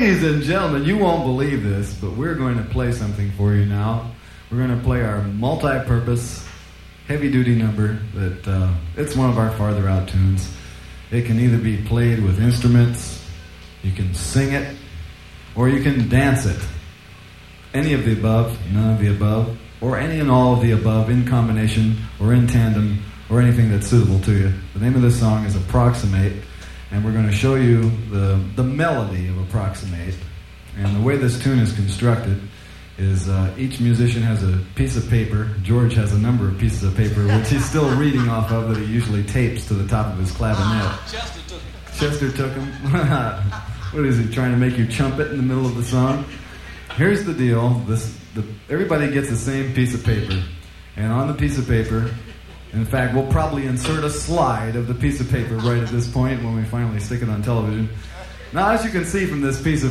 Ladies and gentlemen, you won't believe this, but we're going to play something for you now. We're going to play our multi-purpose, heavy-duty number that it's one of our farther out tunes. It can either be played with instruments, you can sing it, or you can dance it. Any of the above, none of the above, or any and all of the above in combination or in tandem or anything that's suitable to you. The name of this song is Approximate, and we're going to show you the melody of Approximate. And the way this tune is constructed is each musician has a piece of paper. George has a number of pieces of paper, which he's still reading off of, that he usually tapes to the top of his clavinet. Chester took him. What is he, trying to make you chump it in the middle of the song? Here's the deal. Everybody gets the same piece of paper. And on the piece of paper, in fact, we'll probably insert a slide of the piece of paper right at this point when we finally stick it on television. Now, as you can see from this piece of